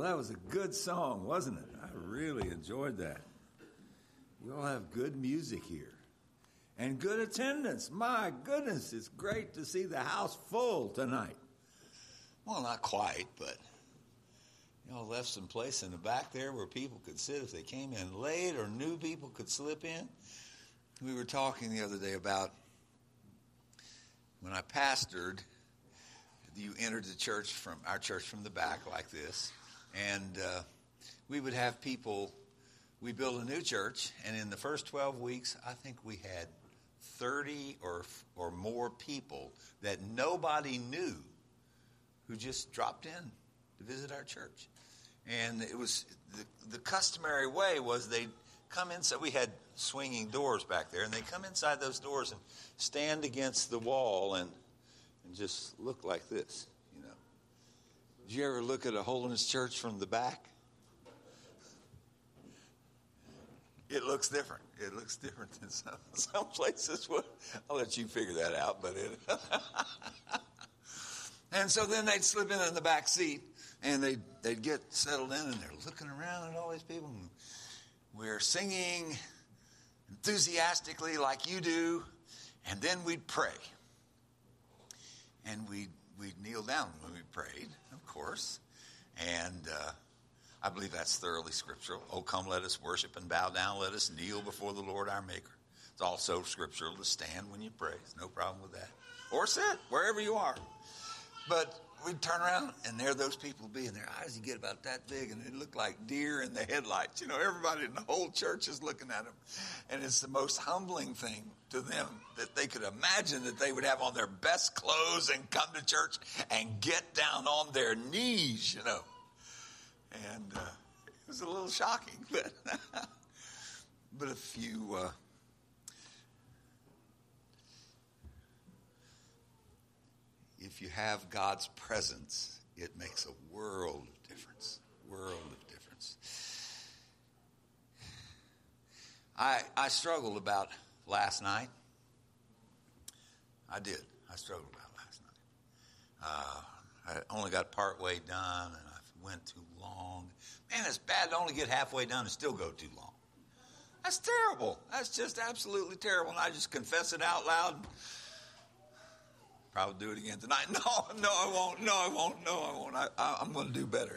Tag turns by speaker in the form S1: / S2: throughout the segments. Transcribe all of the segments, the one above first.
S1: that was a good song, wasn't it? I really enjoyed that. You all have good music here and good attendance. My goodness, it's great to see the house full tonight.
S2: Well, not quite, but left some place in the back there where people could sit if they came in late or new people could slip in. We were talking the other day about when I pastored, you entered the church from our church from the back like this, and we would have people. We built a new church, and in the first 12 weeks, I think we had 30 or more people that nobody knew who just dropped in to visit our church. And it was the customary way was they'd come inside. We had swinging doors back there, and they'd come inside those doors and stand against the wall and just look like this, Did you ever look at a Holiness Church from the back? It looks different. It looks different than some places. I'll let you figure that out. But and so then they'd slip in the back seat, and they'd get settled in, and they're looking around at all these people. And we're singing enthusiastically like you do, and then we'd pray. And we'd kneel down when we prayed, of course. And I believe that's thoroughly scriptural. Oh, come, let us worship and bow down. Let us kneel before the Lord our Maker. It's also scriptural to stand when you pray. There's no problem with that. Or sit, wherever you are. But we'd turn around, and there those people would be, and their eyes would get about that big, and it looked like deer in the headlights. Everybody in the whole church is looking at them. And it's the most humbling thing to them that they could imagine that they would have on their best clothes and come to church and get down on their knees, And it was a little shocking, but if you have God's presence, it makes a world of difference. I struggled about last night. I did. I struggled about last night. I only got part way done, and I went too long. Man, it's bad to only get halfway done and still go too long. That's terrible. That's just absolutely terrible. And I just confess it out loud. Probably do it again tonight. No, I won't. I'm going to do better.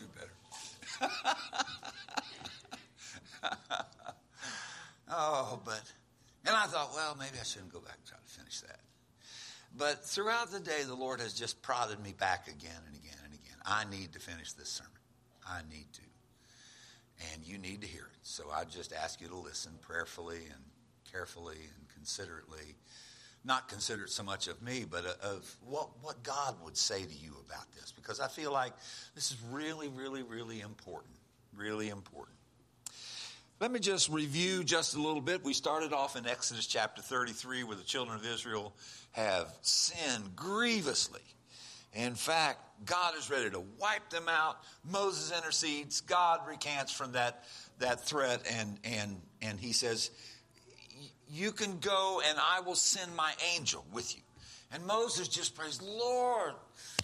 S2: And I thought, well, maybe I shouldn't go back and try to finish that. But throughout the day, the Lord has just prodded me back again and again and again. I need to finish this sermon. I need to. And you need to hear it. So I just ask you to listen prayerfully and carefully and considerately. Not considerate so much of me, but of what God would say to you about this. Because I feel like this is really, really, really important. Really important. Let me just review just a little bit. We started off in Exodus chapter 33 where the children of Israel have sinned grievously. In fact, God is ready to wipe them out. Moses intercedes. God recants from that threat, and he says, you can go and I will send my angel with you. And Moses just prays, Lord,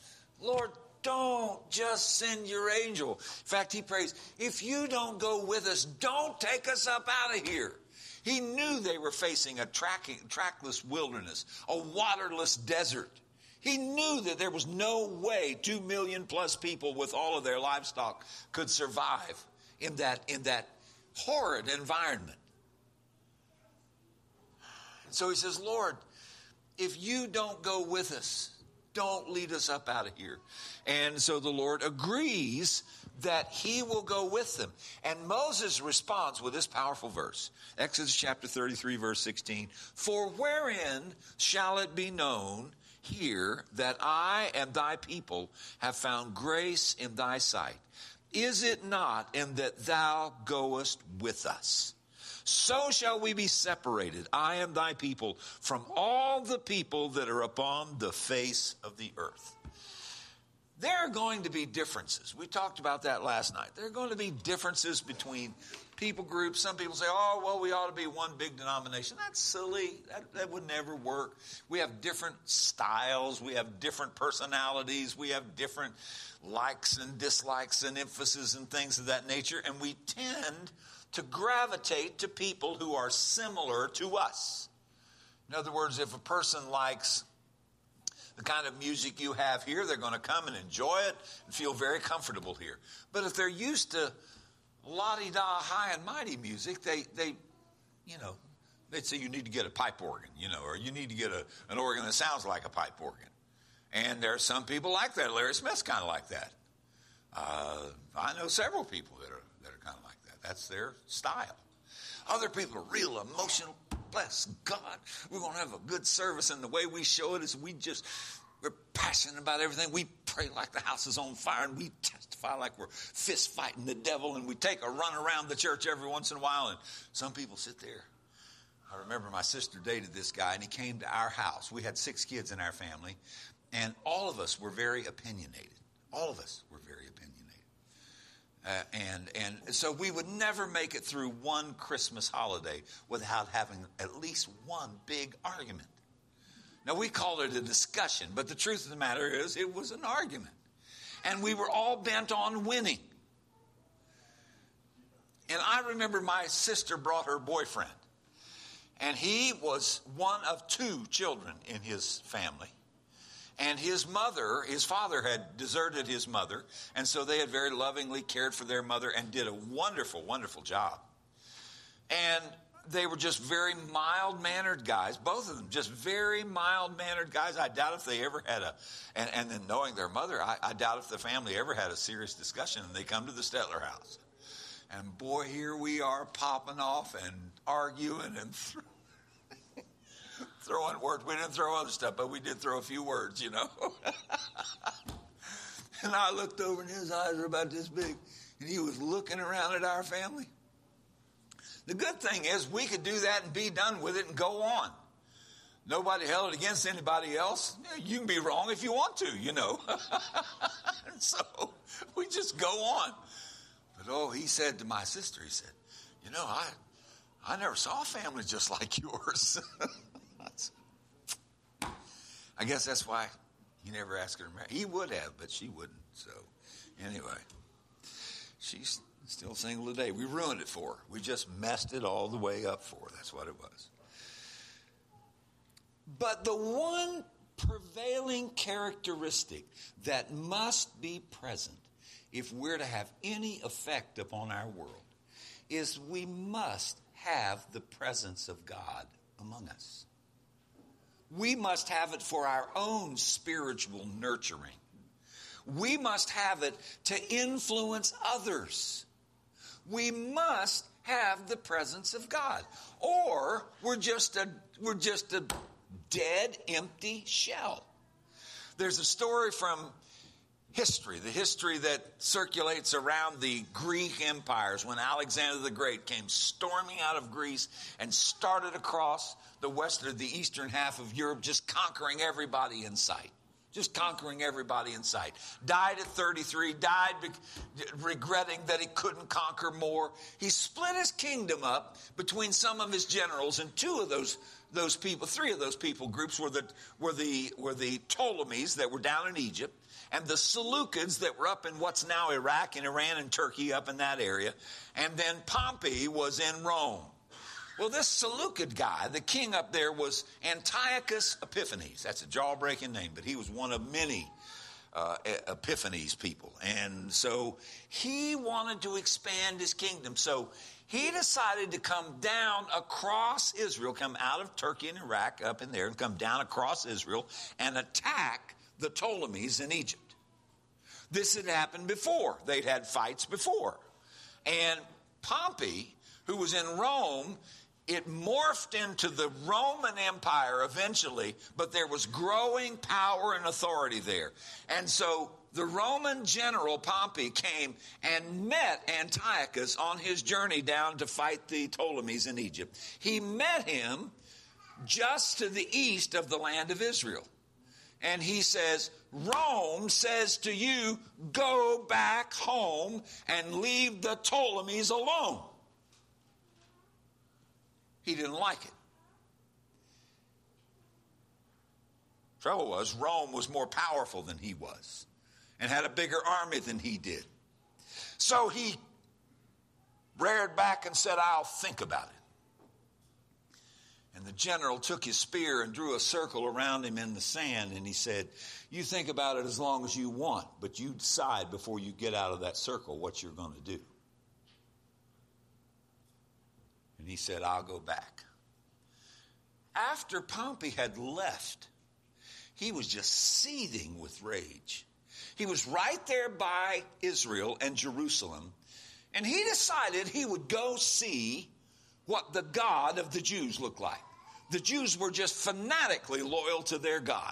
S2: don't just send your angel. In fact, he prays, if you don't go with us, don't take us up out of here. He knew they were facing a trackless wilderness, a waterless desert. He knew that there was no way 2 million plus people with all of their livestock could survive in that horrid environment. So he says, Lord, if you don't go with us, don't lead us up out of here. And so the Lord agrees that he will go with them. And Moses responds with this powerful verse. Exodus chapter 33, verse 16. For wherein shall it be known here that I and thy people have found grace in thy sight? Is it not in that thou goest with us? So shall we be separated, I and thy people, from all the people that are upon the face of the earth. there are going to be differences. We talked about that last night. There are going to be differences between people groups. Some people say, oh, well, we ought to be one big denomination. That's silly. That would never work. We have different styles. We have different personalities. We have different likes and dislikes and emphasis and things of that nature. And we tend to gravitate to people who are similar to us. In other words, if a person likes the kind of music you have here, they're going to come and enjoy it and feel very comfortable here. But if they're used to la-di-da, high and mighty music, they'd say you need to get a pipe organ, or you need to get an organ that sounds like a pipe organ. And there are some people like that. Larry Smith's kind of like that. I know several people that are kind of like that. That's their style. Other people are real emotional. Bless God, we're going to have a good service, and the way we show it is we're passionate about everything. We pray like the house is on fire, and we testify like we're fist fighting the devil, and we take a run around the church every once in a while, and some people sit there. I remember my sister dated this guy, and he came to our house. We had 6 kids in our family, and all of us were very opinionated. All of us were very opinionated. And so we would never make it through one Christmas holiday without having at least one big argument. Now, we call it a discussion, but the truth of the matter is it was an argument. And we were all bent on winning. And I remember my sister brought her boyfriend. And he was one of 2 children in his family. And his father had deserted his mother, and so they had very lovingly cared for their mother and did a wonderful, wonderful job. And they were just very mild-mannered guys, both of them, just very mild-mannered guys. I doubt if they ever had and then knowing their mother, I doubt if the family ever had a serious discussion, and they come to the Stetler house. And boy, here we are popping off and arguing and throwing words. We didn't throw other stuff, but we did throw a few words, And I looked over, and his eyes were about this big, and he was looking around at our family. The good thing is we could do that and be done with it and go on. Nobody held it against anybody else. You can be wrong if you want to, And so we just go on. But, he said to my sister, he said, I never saw a family just like yours. I guess that's why he never asked her to marry. He would have, but she wouldn't. So, anyway, she's still single today. We ruined it for her. We just messed it all the way up for her. That's what it was. But the one prevailing characteristic that must be present if we're to have any effect upon our world is we must have the presence of God among us. We must have it for our own spiritual nurturing. We must have it to influence others. We must have the presence of God, or we're just a dead, empty shell. There's a story from history, the history that circulates around the Greek empires when Alexander the Great came storming out of Greece and started across the eastern half of Europe, just conquering everybody in sight. Just conquering everybody in sight. Died at 33, died regretting that he couldn't conquer more. He split his kingdom up between some of his generals, and 3 of those people groups were the Ptolemies that were down in Egypt, and the Seleucids that were up in what's now Iraq and Iran and Turkey, up in that area, and then Pompey was in Rome. Well, this Seleucid guy, the king up there, was Antiochus Epiphanes. That's a jaw-breaking name, but he was one of many Epiphanes people. And so he wanted to expand his kingdom. So he decided to come down across Israel, come out of Turkey and Iraq up in there, and come down across Israel and attack the Ptolemies in Egypt. This had happened before. They'd had fights before. And Pompey, who was in Rome, it morphed into the Roman Empire eventually, but there was growing power and authority there. And so the Roman general Pompey came and met Antiochus on his journey down to fight the Ptolemies in Egypt. He met him just to the east of the land of Israel. And he says, Rome says to you, go back home and leave the Ptolemies alone. He didn't like it. Trouble was, Rome was more powerful than he was and had a bigger army than he did. So he reared back and said, I'll think about it. And the general took his spear and drew a circle around him in the sand, and he said, you think about it as long as you want, but you decide before you get out of that circle what you're going to do. And he said, I'll go back. After Pompey had left, he was just seething with rage. He was right there by Israel and Jerusalem, and he decided he would go see what the God of the Jews looked like. The Jews were just fanatically loyal to their God.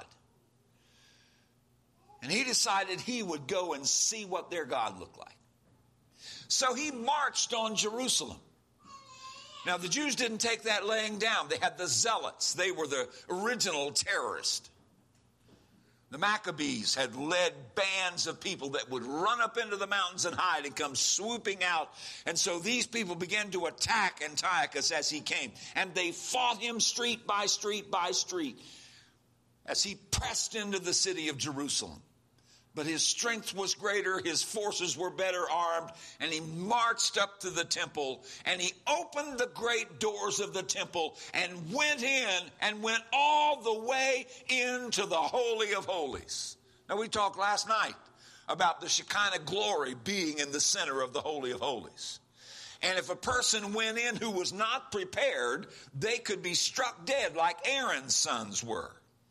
S2: And he decided he would go and see what their God looked like. So he marched on Jerusalem. Now, the Jews didn't take that laying down. They had the Zealots. They were the original terrorists. The Maccabees had led bands of people that would run up into the mountains and hide and come swooping out. And so these people began to attack Antiochus as he came. And they fought him street by street by street as he pressed into the city of Jerusalem. But his strength was greater, his forces were better armed, and he marched up to the temple, and he opened the great doors of the temple and went in and went all the way into the Holy of Holies. Now, we talked last night about the Shekinah glory being in the center of the Holy of Holies. And if a person went in who was not prepared, they could be struck dead like Aaron's sons were.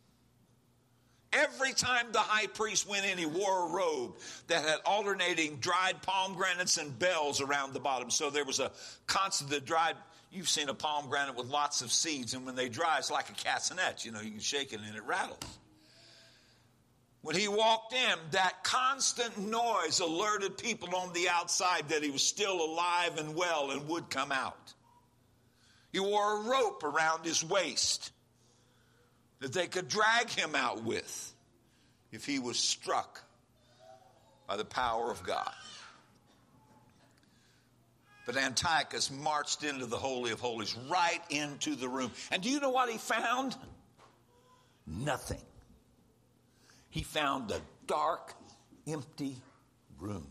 S2: Every time the high priest went in, he wore a robe that had alternating dried pomegranates and bells around the bottom. So there was a constant, you've seen a pomegranate with lots of seeds, and when they dry, it's like a castanet. You can shake it and it rattles. When he walked in, that constant noise alerted people on the outside that he was still alive and well and would come out. He wore a rope around his waist that they could drag him out with if he was struck by the power of God. But Antiochus marched into the Holy of Holies, right into the room. And do you know what he found? Nothing. He found a dark, empty room.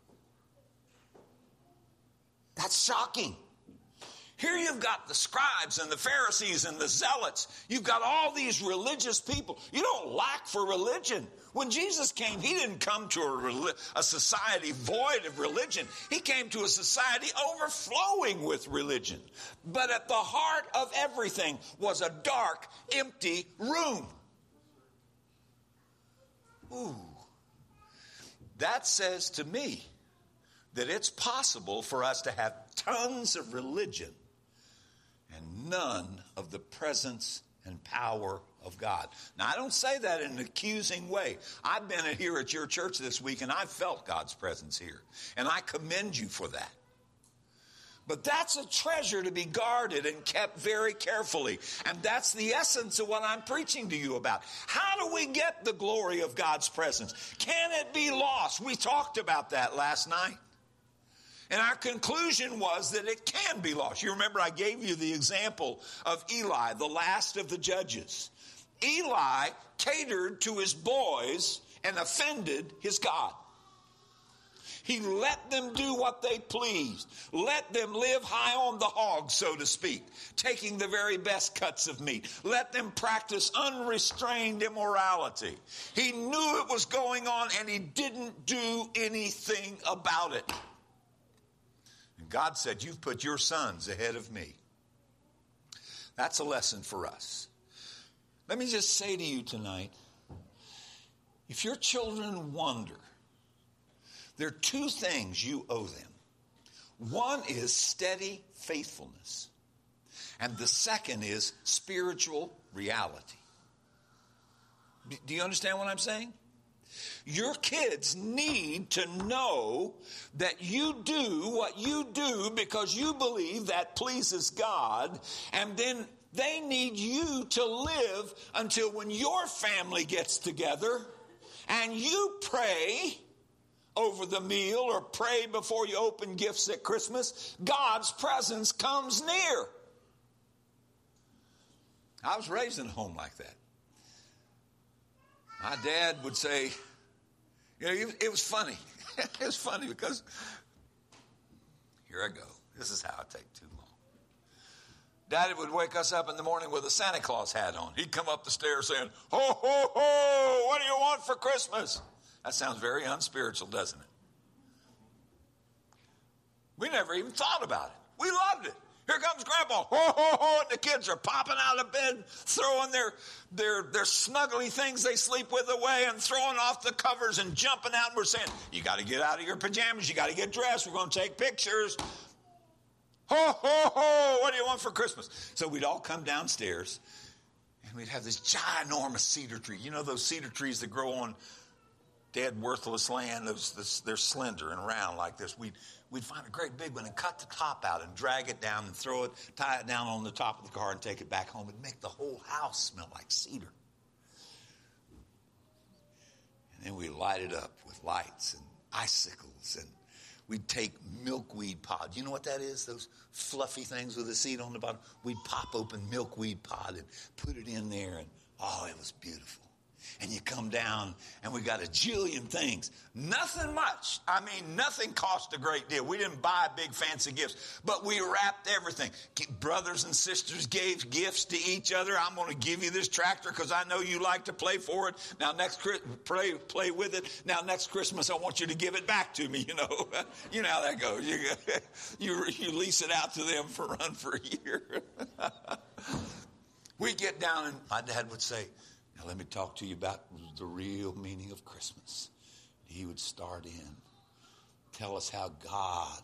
S2: That's shocking. Here you've got the scribes and the Pharisees and the Zealots. You've got all these religious people. You don't lack for religion. When Jesus came, he didn't come to a society void of religion. He came to a society overflowing with religion. But at the heart of everything was a dark, empty room. Ooh. That says to me that it's possible for us to have tons of religion and none of the presence and power of God. Now, I don't say that in an accusing way. I've been here at your church this week, and I've felt God's presence here. And I commend you for that. But that's a treasure to be guarded and kept very carefully. And that's the essence of what I'm preaching to you about. How do we get the glory of God's presence? Can it be lost? We talked about that last night. And our conclusion was that it can be lost. You remember I gave you the example of Eli, the last of the judges. Eli catered to his boys and offended his God. He let them do what they pleased. Let them live high on the hog, so to speak, taking the very best cuts of meat. Let them practice unrestrained immorality. He knew it was going on, and he didn't do anything about it. God said, you've put your sons ahead of me. That's a lesson for us. Let me just say to you tonight, if your children wander, there are two things you owe them. One is steady faithfulness, and the second is spiritual reality. Do you understand what I'm saying? Your kids need to know that you do what you do because you believe that pleases God, and then
S1: They need you to live until when your family gets together and you pray over the meal or pray before you open gifts at Christmas, God's presence comes near. I was raised in a home like that. My dad would say, it was funny. It was funny because, here I go. This is how I take too long. Daddy would wake us up in the morning with a Santa Claus hat on. He'd come up the stairs saying, ho, ho, ho, what do you want for Christmas? That sounds very unspiritual, doesn't it? We never even thought about it. We loved it. Here comes Grandpa, ho, ho, ho, and the kids are popping out of bed, throwing their snuggly things they sleep with away and throwing off the covers and jumping out. And we're saying, you got to get out of your pajamas. You got to get dressed. We're going to take pictures. Ho, ho, ho, what do you want for Christmas? So we'd all come downstairs, and we'd have this ginormous cedar tree. You know those cedar trees that grow on dead, worthless land? They're slender and round like this. We'd find a great big one and cut the top out and drag it down and throw it, tie it down on the top of the car and take it back home. It'd make the whole house smell like cedar. And then we light it up with lights and icicles, and we'd take milkweed pod. You know what that is? Those fluffy things with a seed on the bottom. We'd pop open milkweed pod and put it in there, and oh, it was beautiful. And you come down, and we got a jillion things. Nothing much. I mean, nothing cost a great deal. We didn't buy big fancy gifts, but we wrapped everything. Brothers and sisters gave gifts to each other. I'm going to give you this tractor because I know you like to play for it. Now, play with it. Now, next Christmas, I want you to give it back to me, you know. You know how that goes. You lease it out to them for run for a year. We get down, and my dad would say, now, let me talk to you about the real meaning of Christmas. He would start tell us how God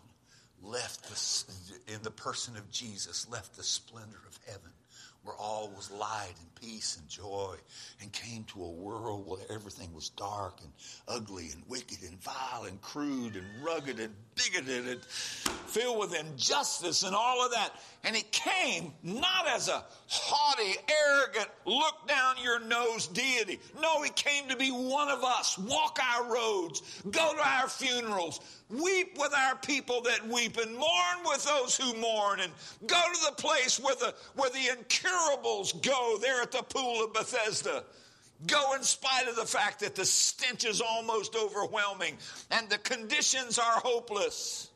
S1: in the person of Jesus, left the splendor of heaven, where all was light and peace and joy, and came to a world where everything was dark and ugly and wicked and vile and crude and rugged and bigoted and filled with injustice and all of that. And he came not as a haughty, arrogant, look down your nose deity. No, he came to be one of us, walk our roads, go to our funerals, weep with our people that weep, and mourn with those who mourn, and go to the place where the incurables go, there at the pool of Bethesda. Go in spite of the fact that the stench is almost overwhelming and the conditions are hopeless.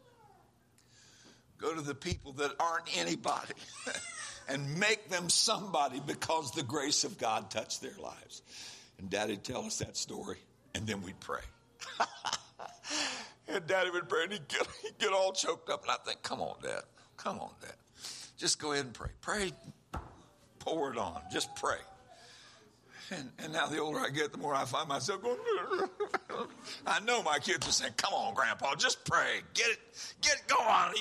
S1: Go to the people that aren't anybody and make them somebody because the grace of God touched their lives. And Daddy'd tell us that story, and then we'd pray. And Daddy would pray, and he'd get all choked up, and I'd think, come on, Dad. Just go ahead and pray. Pray, pour it on. Just pray. And now the older I get, the more I find myself going, I know my kids are saying, come on, Grandpa, just pray. Get it, go on.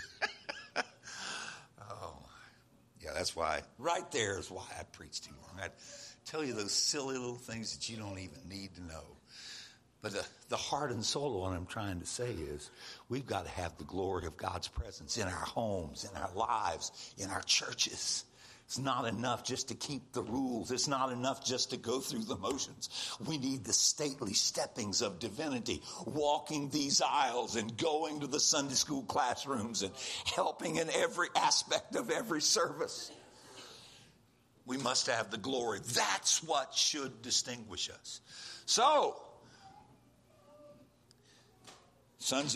S1: Oh, yeah, that's why, right there is why I preach too long. I tell you those silly little things that you don't even need to know. But the heart and soul of what I'm trying to say is we've got to have the glory of God's presence in our homes, in our lives, in our churches. It's not enough just to keep the rules. It's not enough just to go through the motions. We need the stately steppings of divinity, walking these aisles and going to the Sunday school classrooms and helping in every aspect of every service. We must have the glory. That's what should distinguish us. So, sons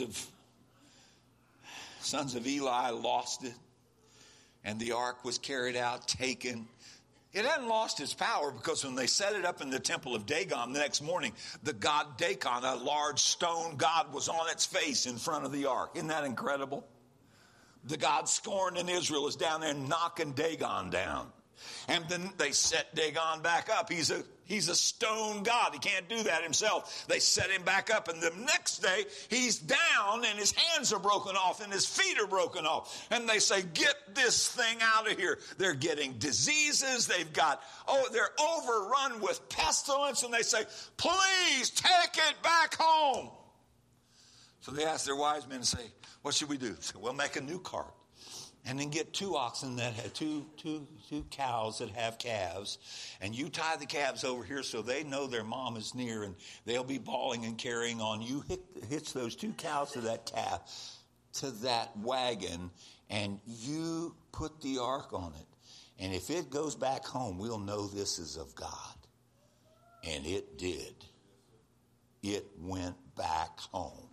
S1: of Eli lost it. And the ark was carried out, taken. It hadn't lost its power because when they set it up in the temple of Dagon the next morning, the god Dagon, a large stone god, was on its face in front of the ark. Isn't that incredible? The god scorned in Israel is down there knocking Dagon down. And then they set Dagon back up. He's a stone god. He can't do that himself. They set him back up, and the next day he's down and his hands are broken off and his feet are broken off. And they say, get this thing out of here. They're getting diseases. They're overrun with pestilence, and they say, please take it back home. So they ask their wise men and say, what should we do? They say, well, make a new cart.
S2: And then get 2 oxen that have two cows that have calves, and you tie the calves over here so they know their mom is near, and they'll be bawling and carrying on. You hitch those 2 cows to that calf, to that wagon, and you put the ark on it. And if it goes back home, we'll know this is of God. And it did. It went back home.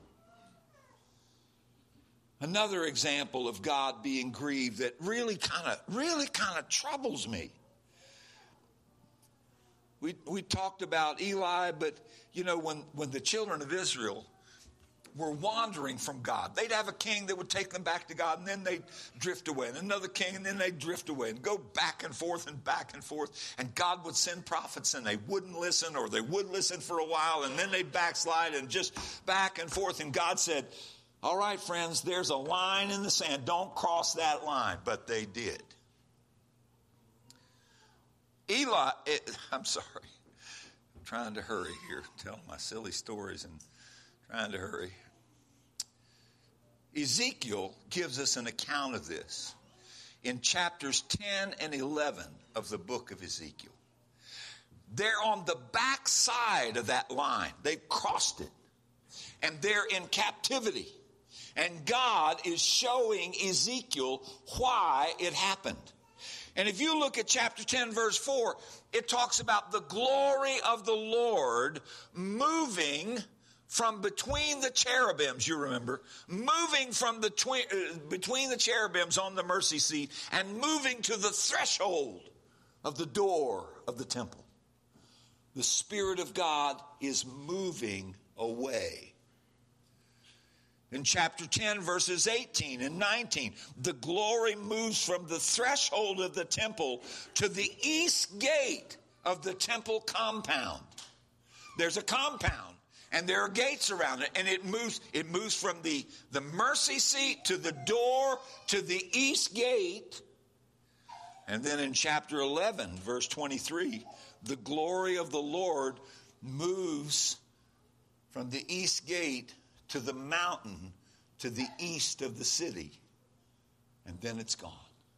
S2: Another example of God being grieved that really kind of troubles me. We talked about Eli, but you know, when the children of Israel were wandering from God, they'd have a king that would take them back to God, and then they'd drift away, and another king, and then they'd drift away, and go back and forth, and God would send prophets, and they wouldn't listen, or they would listen for a while, and then they'd backslide, and just back and forth, and God said, all right, friends, there's a line in the sand. Don't cross that line. But they did. I'm sorry. I'm trying to hurry here, telling my silly stories and trying to hurry. Ezekiel gives us an account of this in chapters 10 and 11 of the book of Ezekiel. They're on the back side of that line. They've crossed it. And they're in captivity. And God is showing Ezekiel why it happened. And if you look at chapter 10, verse 4, it talks about the glory of the Lord moving from between the cherubims, you remember, moving from between the cherubims on the mercy seat and moving to the threshold of the door of the temple. The Spirit of God is moving away. In chapter 10, verses 18 and 19, the glory moves from the threshold of the temple to the east gate of the temple compound. There's a compound, and there are gates around it, and it moves from the mercy seat to the door to the east gate. And then in chapter 11, verse 23, the glory of the Lord moves from the east gate to the mountain to the east of the city. And then it's gone.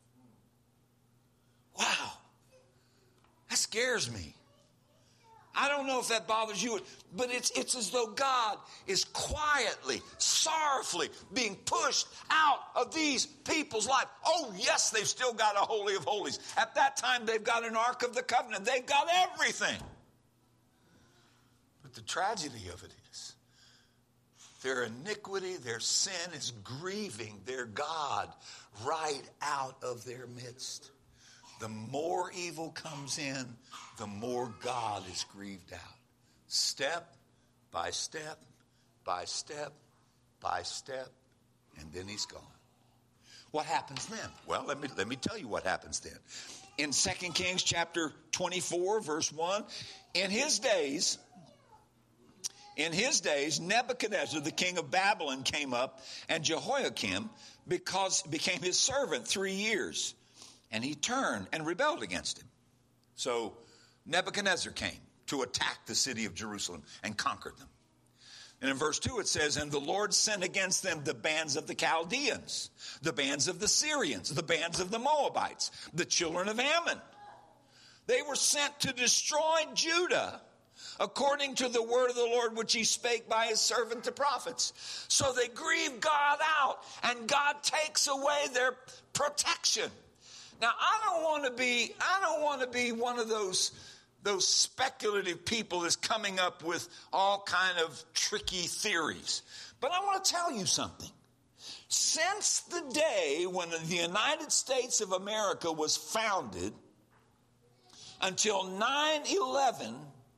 S2: Wow. That scares me. I don't know if that bothers you, but it's as though God is quietly, sorrowfully being pushed out of these people's life. Oh, yes, they've still got a Holy of Holies. At that time, they've got an Ark of the Covenant. They've got everything. But the tragedy of it is, their iniquity, their sin is grieving their God right out of their midst. The more evil comes in, the more God is grieved out. Step by step, by step, by step, and then he's gone. What happens then? Well, let me tell you what happens then. In 2 Kings chapter 24, verse 1, in his days, Nebuchadnezzar, the king of Babylon, came up, and Jehoiakim became his servant 3 years. And he turned and rebelled against him. So Nebuchadnezzar came to attack the city of Jerusalem and conquered them. And in verse 2 it says, and the Lord sent against them the bands of the Chaldeans, the bands of the Syrians, the bands of the Moabites, the children of Ammon. They were sent to destroy Judah, according to the word of the Lord which he spake by his servant the prophets. So they grieve God out, and God takes away their protection. Now, I don't want to be one of those speculative people that's coming up with all kind of tricky theories. But I want to tell you something. Since the day when the United States of America was founded until 9/11,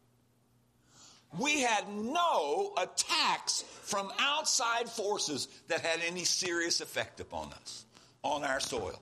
S2: we had no attacks from outside forces that had any serious effect upon us, on our soil.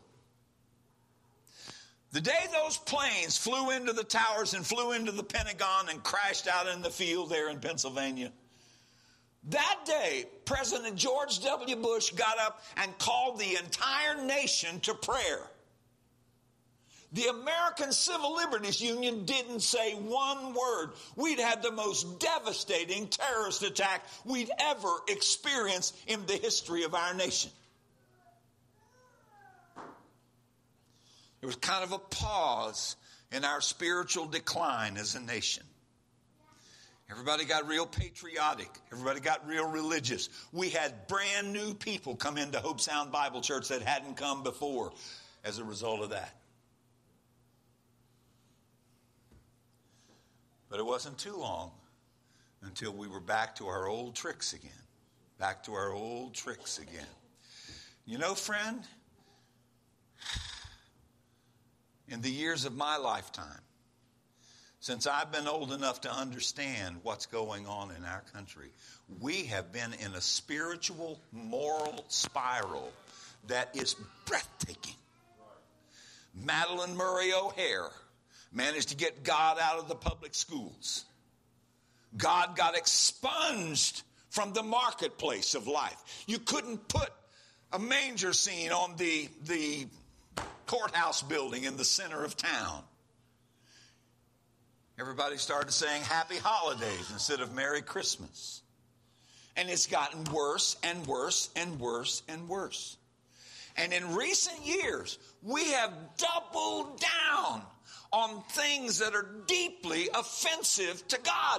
S2: The day those planes flew into the towers and flew into the Pentagon and crashed out in the field there in Pennsylvania, that day, President George W. Bush got up and called the entire nation to prayer. The American Civil Liberties Union didn't say one word. We'd had the most devastating terrorist attack we'd ever experienced in the history of our nation. There was kind of a pause in our spiritual decline as a nation. Everybody got real patriotic. Everybody got real religious. We had brand new people come into Hope Sound Bible Church that hadn't come before as a result of that. But it wasn't too long until we were back to our old tricks again. Back to our old tricks again. You know, friend, in the years of my lifetime, since I've been old enough to understand what's going on in our country, we have been in a spiritual, moral spiral that is breathtaking. Madeline Murray O'Hare managed to get God out of the public schools. God got expunged from the marketplace of life. You couldn't put a manger scene on the courthouse building in the center of town. Everybody started saying Happy Holidays instead of Merry Christmas. And it's gotten worse and worse and worse and worse. And in recent years, we have doubled down on things that are deeply offensive to God.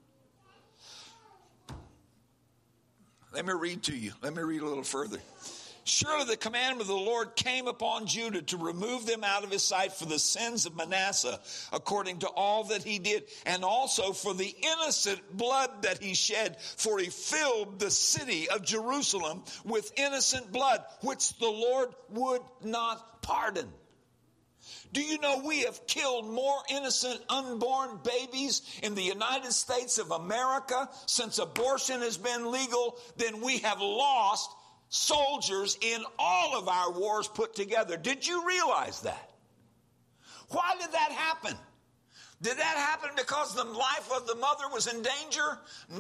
S2: Let me read to you. Let me read a little further. Surely the commandment of the Lord came upon Judah to remove them out of his sight for the sins of Manasseh, according to all that he did, and also for the innocent blood that he shed, for he filled the city of Jerusalem with innocent blood, which the Lord would not pardon. Do you know we have killed more innocent unborn babies in the United States of America since abortion has been legal than we have lost soldiers in all of our wars put together? Did you realize that? Why did that happen? Did that happen because the life of the mother was in danger?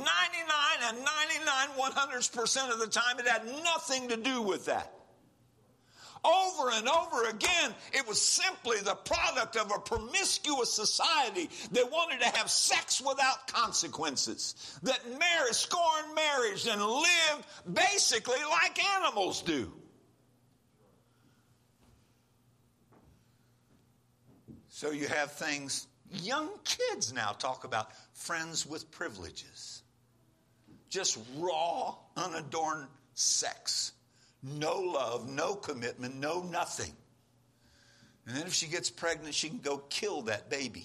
S2: 100% of the time, it had nothing to do with that. Over and over again, it was simply the product of a promiscuous society that wanted to have sex without consequences, that scorned marriage and lived basically like animals do. So you have things, young kids now talk about friends with privileges. Just raw, unadorned sex. No love, no commitment, no nothing. And then if she gets pregnant, she can go kill that baby.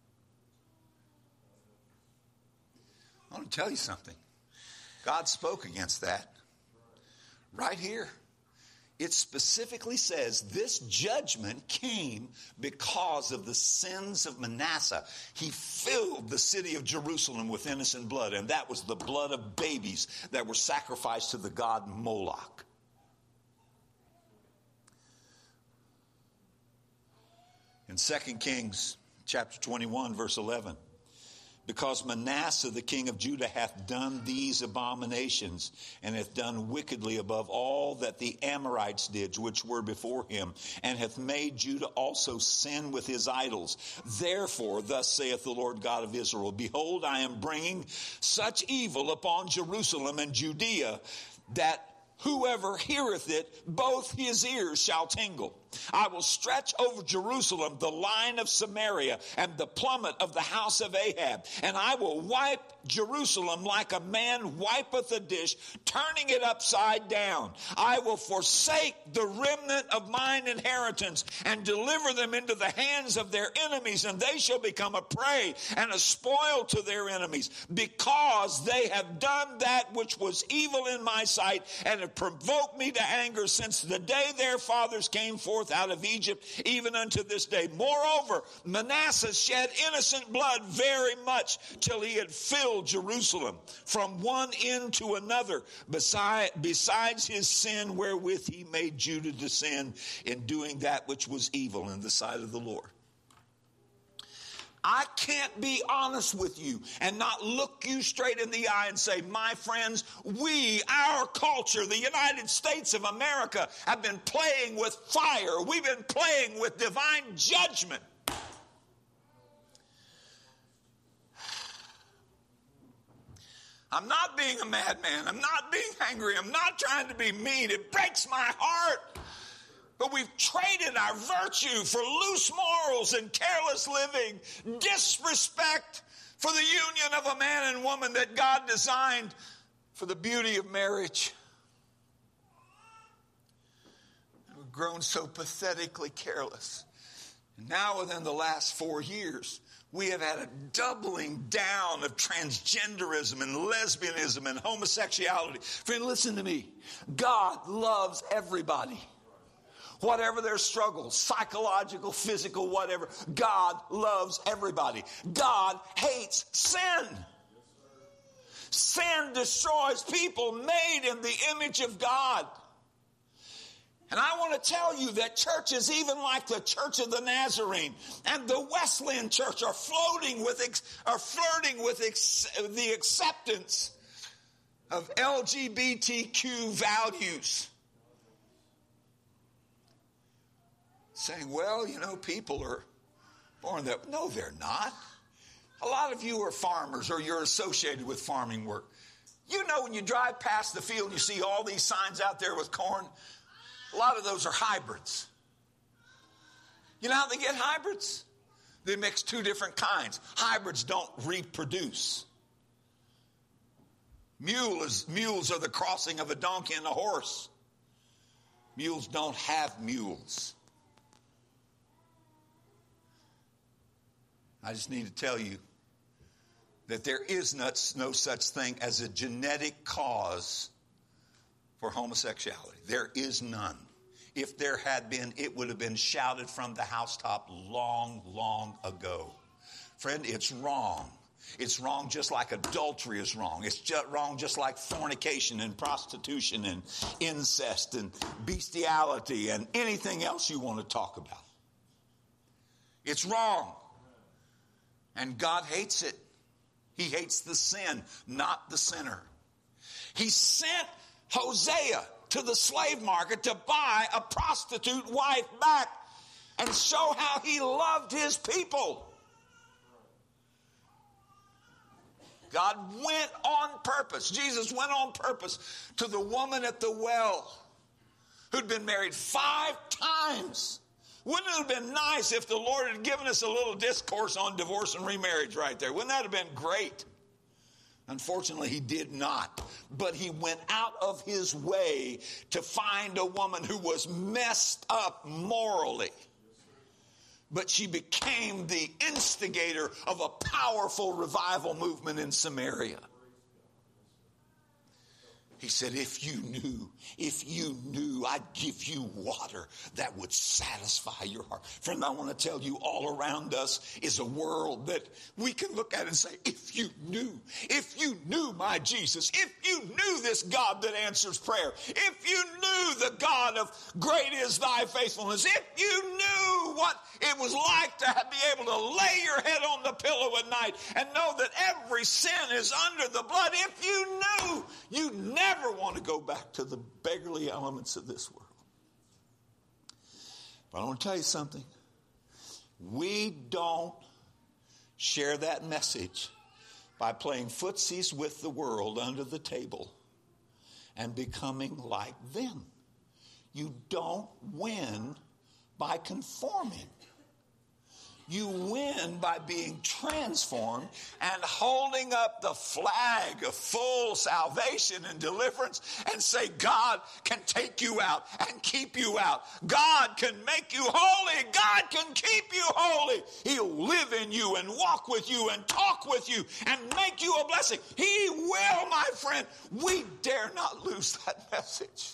S2: I want to tell you something. God spoke against that right here. It specifically says this judgment came because of the sins of Manasseh. He filled the city of Jerusalem with innocent blood, and that was the blood of babies that were sacrificed to the god Moloch. In 2 Kings chapter 21, verse 11, because Manasseh the king of Judah hath done these abominations, and hath done wickedly above all that the Amorites did, which were before him, and hath made Judah also sin with his idols. Therefore, thus saith the Lord God of Israel, behold, I am bringing such evil upon Jerusalem and Judea, that whoever heareth it, both his ears shall tingle. I will stretch over Jerusalem the line of Samaria and the plummet of the house of Ahab. And I will wipe Jerusalem like a man wipeth a dish, turning it upside down. I will forsake the remnant of mine inheritance and deliver them into the hands of their enemies. And they shall become a prey and a spoil to their enemies, because they have done that which was evil in my sight, and have provoked me to anger since the day their fathers came forth out of Egypt, even unto this day. Moreover, Manasseh shed innocent blood very much, till he had filled Jerusalem from one end to another, besides his sin wherewith he made Judah to sin in doing that which was evil in the sight of the Lord. I can't be honest with you and not look you straight in the eye and say, my friends, our culture, the United States of America, have been playing with fire. We've been playing with divine judgment. I'm not being a madman. I'm not being angry. I'm not trying to be mean. It breaks my heart. But we've traded our virtue for loose morals and careless living, disrespect for the union of a man and woman that God designed for the beauty of marriage. And we've grown so pathetically careless. And now within the last 4 years, we have had a doubling down of transgenderism and lesbianism and homosexuality. Friend, listen to me. God loves everybody. Whatever their struggles, psychological, physical, whatever, God loves everybody. God hates sin. Sin destroys people made in the image of God. And I want to tell you that churches, even like the Church of the Nazarene and the Wesleyan Church, are flirting with the acceptance of LGBTQ values. Saying, well, you know, people are born that. No, they're not. A lot of you are farmers or you're associated with farming work. You know, when you drive past the field, you see all these signs out there with corn. A lot of those are hybrids. You know how they get hybrids? They mix two different kinds. Hybrids don't reproduce. Mules are the crossing of a donkey and a horse. Mules don't have mules. I just need to tell you that there is no such thing as a genetic cause for homosexuality. There is none. If there had been, it would have been shouted from the housetop long, long ago. Friend, it's wrong. It's wrong just like adultery is wrong. It's wrong just like fornication and prostitution and incest and bestiality and anything else you want to talk about. It's wrong. And God hates it. He hates the sin, not the sinner. He sent Hosea to the slave market to buy a prostitute wife back and show how he loved his people. God went on purpose. Jesus went on purpose to the woman at the well who'd been married 5 times. Wouldn't it have been nice if the Lord had given us a little discourse on divorce and remarriage right there? Wouldn't that have been great? Unfortunately, he did not. But he went out of his way to find a woman who was messed up morally. But she became the instigator of a powerful revival movement in Samaria. He said, if you knew, I'd give you water that would satisfy your heart. Friend, I want to tell you, all around us is a world that we can look at and say, if you knew my Jesus, if you knew this God that answers prayer, if you knew the God of great is thy faithfulness, if you knew what it was like to be able to lay your head on the pillow at night and know that every sin is under the blood, if you knew, you never want to go back to the beggarly elements of this world. But I want to tell you something. We don't share that message by playing footsies with the world under the table and becoming like them. You don't win by conforming. You win by being transformed and holding up the flag of full salvation and deliverance and say, God can take you out and keep you out. God can make you holy. God can keep you holy. He'll live in you and walk with you and talk with you and make you a blessing. He will, my friend. We dare not lose that message.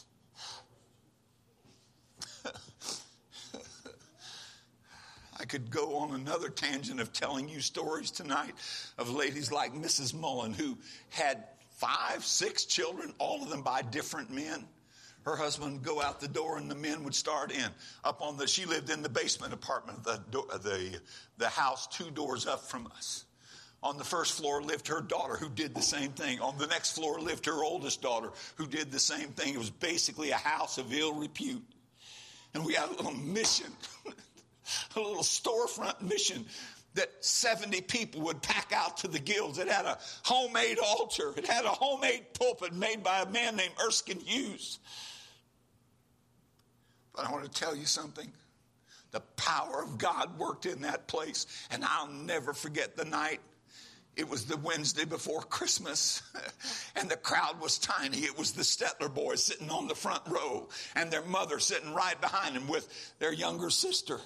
S2: I could go on another tangent of telling you stories tonight of ladies like Mrs. Mullen who had 5, 6 children, all of them by different men. Her husband would go out the door and the men would start in. She lived in the basement apartment of the house 2 doors up from us. On the first floor lived her daughter who did the same thing. On the next floor lived her oldest daughter who did the same thing. It was basically a house of ill repute. And we had a little mission. A little storefront mission that 70 people would pack out to the guilds. It had a homemade altar. It had a homemade pulpit made by a man named Erskine Hughes. But I want to tell you something. The power of God worked in that place. And I'll never forget the night. It was the Wednesday before Christmas, and the crowd was tiny. It was the Stetler boys sitting on the front row, and their mother sitting right behind them with their younger sister.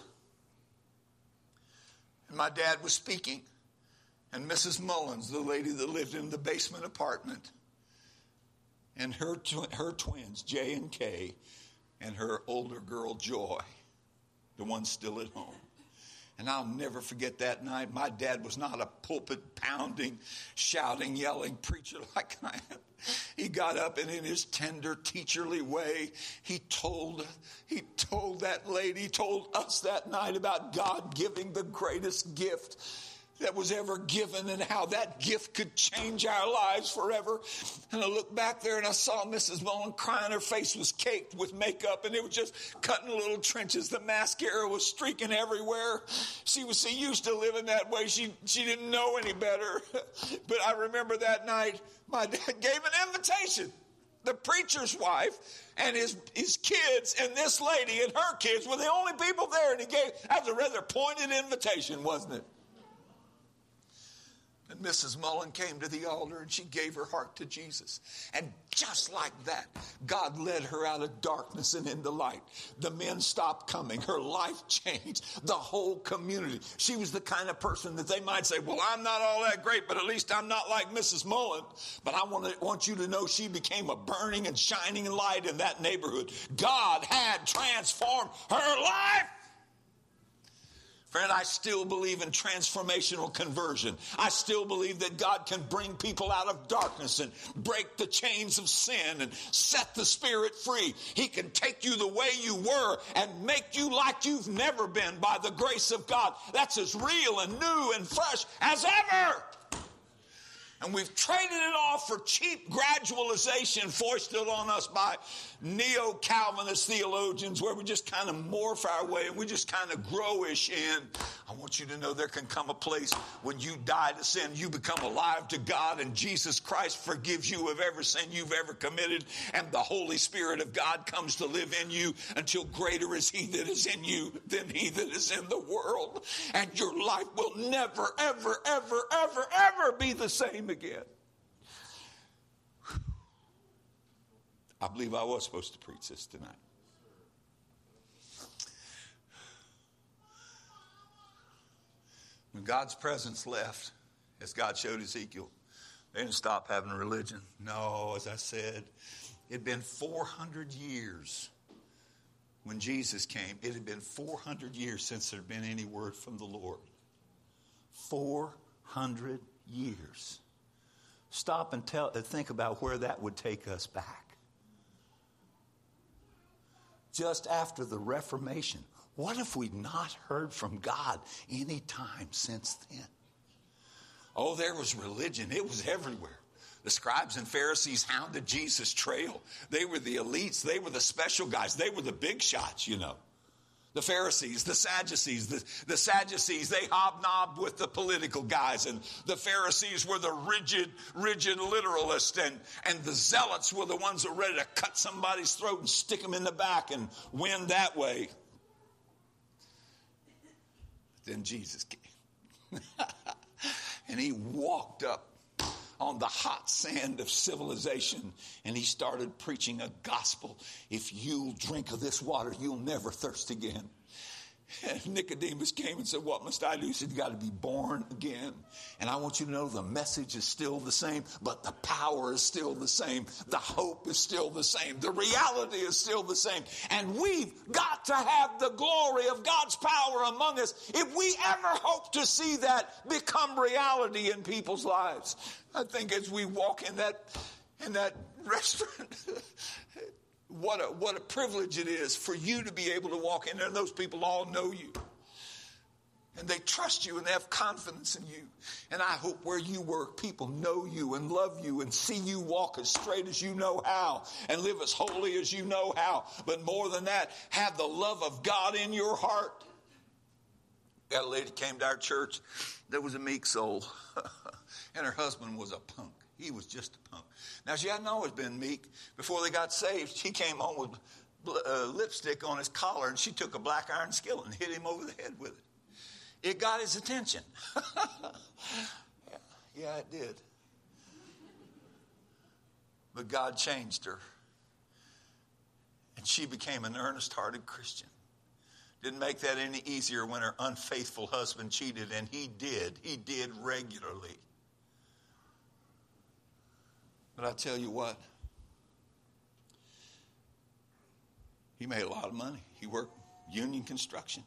S2: And my dad was speaking, and Mrs. Mullins, the lady that lived in the basement apartment, and her twins, J and K, and her older girl, Joy, the one still at home. And I'll never forget that night. My dad was not a pulpit pounding, shouting, yelling preacher like I am. He got up and in his tender, teacherly way, he told that lady, told us that night about God giving the greatest gift that was ever given and how that gift could change our lives forever. And I looked back there and I saw Mrs. Mullen crying. Her face was caked with makeup and it was just cutting little trenches. The mascara was streaking everywhere. She was so used to living that way. She didn't know any better. But I remember that night my dad gave an invitation. The preacher's wife and his kids and this lady and her kids were the only people there. And that was a rather pointed invitation, wasn't it? And Mrs. Mullen came to the altar and she gave her heart to Jesus. And just like that, God led her out of darkness and into light. The men stopped coming. Her life changed. The whole community. She was the kind of person that they might say, well, I'm not all that great, but at least I'm not like Mrs. Mullen. But I want you to know she became a burning and shining light in that neighborhood. God had transformed her life. Friend, I still believe in transformational conversion. I still believe that God can bring people out of darkness and break the chains of sin and set the spirit free. He can take you the way you were and make you like you've never been by the grace of God. That's as real and new and fresh as ever. And we've traded it off for cheap gradualization foisted on us by neo-Calvinist theologians where we just kind of morph our way and we just kind of grow-ish in. I want you to know there can come a place when you die to sin, you become alive to God, and Jesus Christ forgives you of every sin you've ever committed, and the Holy Spirit of God comes to live in you until greater is He that is in you than he that is in the world. And your life will never, ever, ever, ever, ever be the same again. I believe I was supposed to preach this tonight. When God's presence left, as God showed Ezekiel, they didn't stop having religion. No, as I said, it had been 400 years when Jesus came. It had been 400 years since there had been any word from the Lord. 400 years. Stop and think about where that would take us back. Just after the Reformation, what if we'd not heard from God any time since then? Oh, there was religion. It was everywhere. The scribes and Pharisees hounded Jesus' trail. They were the elites. They were the special guys. They were the big shots, you know. The Pharisees, the Sadducees, the Sadducees, they hobnobbed with the political guys, and the Pharisees were the rigid literalists, and the Zealots were the ones that were ready to cut somebody's throat and stick them in the back and win that way. Then Jesus came. And he walked up on the hot sand of civilization, and he started preaching a gospel. If you'll drink of this water, you'll never thirst again. And Nicodemus came and said, what must I do? He said, you got to be born again. And I want you to know the message is still the same, but the power is still the same. The hope is still the same. The reality is still the same. And we've got to have the glory of God's power among us if we ever hope to see that become reality in people's lives. I think as we walk in that restaurant, what a privilege it is for you to be able to walk in there, and those people all know you. And they trust you and they have confidence in you. And I hope where you work, people know you and love you and see you walk as straight as you know how and live as holy as you know how. But more than that, have the love of God in your heart. That lady came to our church that was a meek soul. And her husband was a punk. He was just a punk. Now, she hadn't always been meek. Before they got saved, she came home with lipstick on his collar, and she took a black iron skillet and hit him over the head with it. It got his attention. Yeah, it did. But God changed her. And she became an earnest-hearted Christian. Didn't make that any easier when her unfaithful husband cheated, and he did. He did regularly. But I tell you what, he made a lot of money. He worked union construction.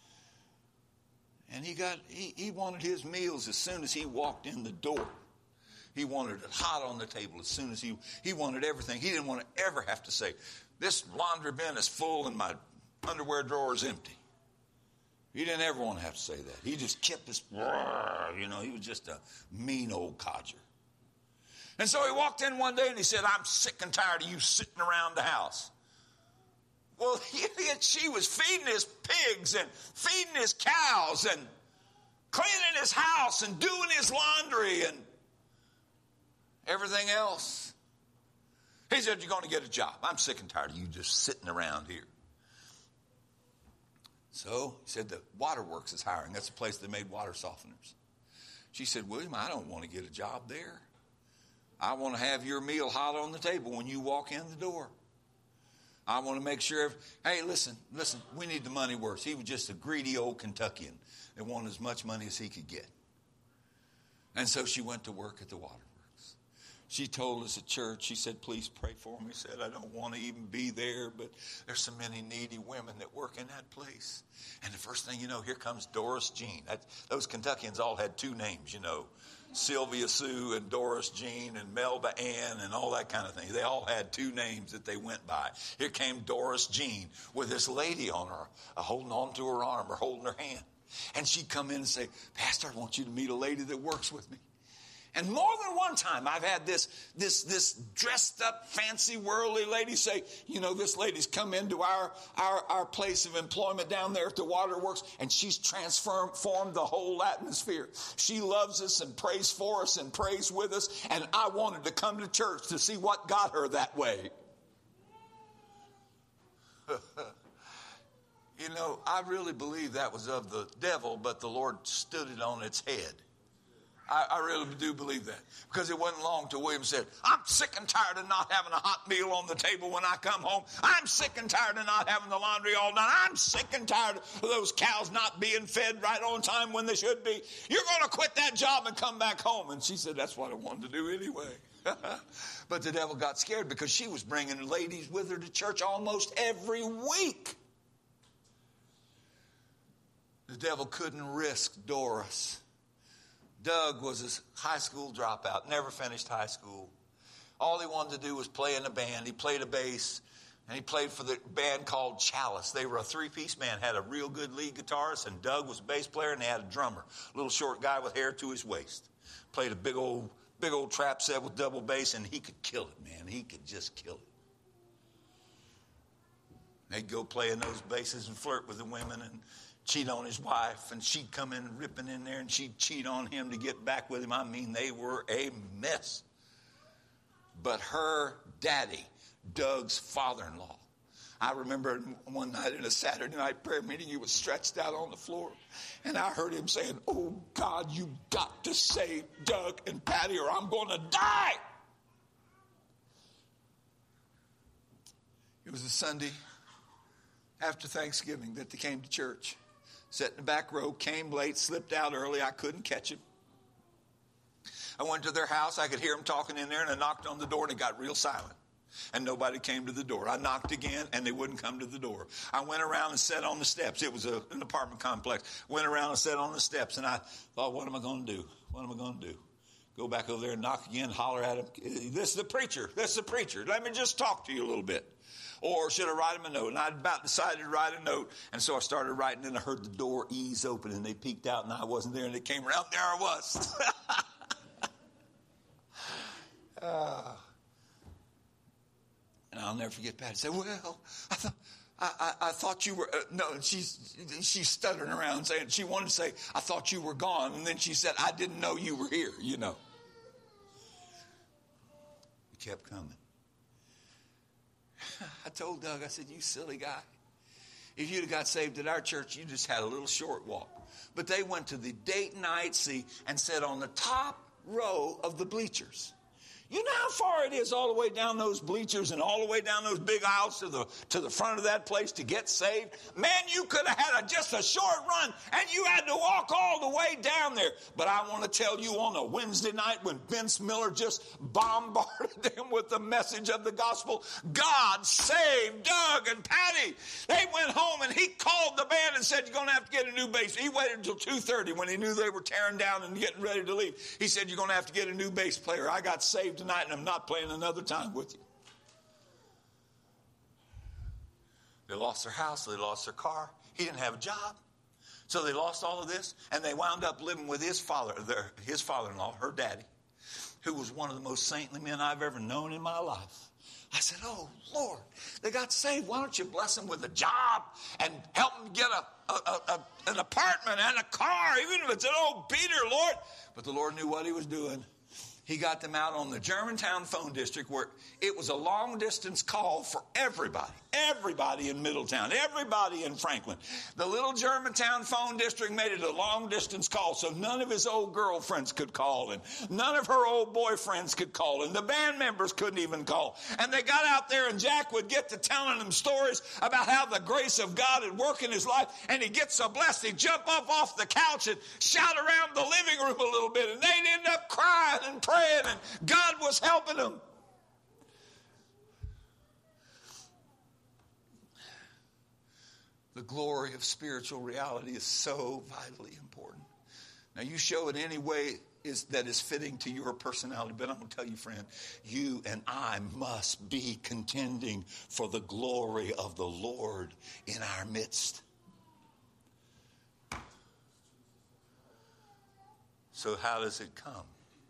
S2: And he wanted his meals as soon as he walked in the door. He wanted it hot on the table as soon as he wanted everything. He didn't want to ever have to say, this laundry bin is full and my underwear drawer is empty. He didn't ever want to have to say that. He just kept this, he was just a mean old codger. And so he walked in one day and he said, I'm sick and tired of you sitting around the house. Well, she was feeding his pigs and feeding his cows and cleaning his house and doing his laundry and everything else. He said, you're going to get a job. I'm sick and tired of you just sitting around here. So he said, the Waterworks is hiring. That's a place that made water softeners. She said, William, I don't want to get a job there. I want to have your meal hot on the table when you walk in the door. I want to make sure, hey, listen, we need the money worse. He was just a greedy old Kentuckian that wanted as much money as he could get. And so she went to work at the Waterworks. She told us at church, she said, please pray for me. She said, I don't want to even be there, but there's so many needy women that work in that place. And the first thing you know, here comes Doris Jean. Those Kentuckians all had two names, Sylvia Sue and Doris Jean and Melba Ann and all that kind of thing. They all had two names that they went by. Here came Doris Jean with this lady on her, holding on to her arm or holding her hand. And she'd come in and say, Pastor, I want you to meet a lady that works with me. And more than one time, I've had this dressed up, fancy, worldly lady say, this lady's come into our place of employment down there at the Waterworks, and she's transformed the whole atmosphere. She loves us and prays for us and prays with us, and I wanted to come to church to see what got her that way. I really believe that was of the devil, but the Lord stood it on its head. I really do believe that. Because it wasn't long till William said, I'm sick and tired of not having a hot meal on the table when I come home. I'm sick and tired of not having the laundry all done. I'm sick and tired of those cows not being fed right on time when they should be. You're going to quit that job and come back home. And she said, that's what I wanted to do anyway. But the devil got scared because she was bringing ladies with her to church almost every week. The devil couldn't risk Doris. Doug was a high school dropout, never finished high school. All he wanted to do was play in a band. He played a bass, and he played for the band called Chalice. They were a three-piece band, had a real good lead guitarist, and Doug was a bass player, and they had a drummer, a little short guy with hair to his waist. Played a big old trap set with double bass, and he could kill it, man. He could just kill it. They'd go play in those basses and flirt with the women and cheat on his wife, and she'd come in ripping in there, and she'd cheat on him to get back with him. I mean, they were a mess. But her daddy, Doug's father-in-law, I remember one night in a Saturday night prayer meeting, he was stretched out on the floor, and I heard him saying, oh, God, you got to save Doug and Patty or I'm going to die. It was a Sunday after Thanksgiving that they came to church. Sat in the back row, came late, slipped out early. I couldn't catch him. I went to their house. I could hear them talking in there, and I knocked on the door, and it got real silent. And nobody came to the door. I knocked again, and they wouldn't come to the door. I went around and sat on the steps. It was an apartment complex. Went around and sat on the steps, and I thought, what am I going to do? What am I going to do? Go back over there and knock again, holler at him. This is the preacher. This is the preacher. Let me just talk to you a little bit. Or should I write him a note? And I about decided to write a note. And so I started writing, and I heard the door ease open, and they peeked out, and I wasn't there, and they came around. There I was. And I'll never forget Patty said, well, I thought you were, no, she's stuttering around saying, she wanted to say, I thought you were gone. And then she said, I didn't know you were here, It kept coming. I told Doug, I said, you silly guy. If you'd have got saved at our church, you just had a little short walk. But they went to the Dayton IHC and sat on the top row of the bleachers. You know how far it is all the way down those bleachers and all the way down those big aisles to the front of that place to get saved? Man, you could have had just a short run and you had to walk all the way down there. But I want to tell you, on a Wednesday night when Vince Miller just bombarded them with the message of the gospel, God saved Doug and Patty. They went home and he called the band and said, you're going to have to get a new bass. He waited until 2:30 when he knew they were tearing down and getting ready to leave. He said, you're going to have to get a new bass player. I got saved tonight and I'm not playing another time with you. They lost their house. They lost their car. He didn't have a job. So they lost all of this, and they wound up living with his father-in-law, her daddy, who was one of the most saintly men I've ever known in my life. I said, oh, Lord, they got saved. Why don't you bless them with a job and help them get an apartment and a car, even if it's an old beater, Lord. But the Lord knew what he was doing. He got them out on the Germantown phone district where it was a long-distance call for everybody in Middletown, everybody in Franklin. The little Germantown phone district made it a long-distance call, so none of his old girlfriends could call, and none of her old boyfriends could call, and the band members couldn't even call. And they got out there, and Jack would get to telling them stories about how the grace of God had worked in his life, and he'd get so blessed, he'd jump up off the couch and shout around the living room a little bit, and they'd end up crying and praying, and God was helping them. The glory of spiritual reality is so vitally important. Now, you show it any way that is fitting to your personality, but I'm going to tell you, friend, you and I must be contending for the glory of the Lord in our midst. So how does it come?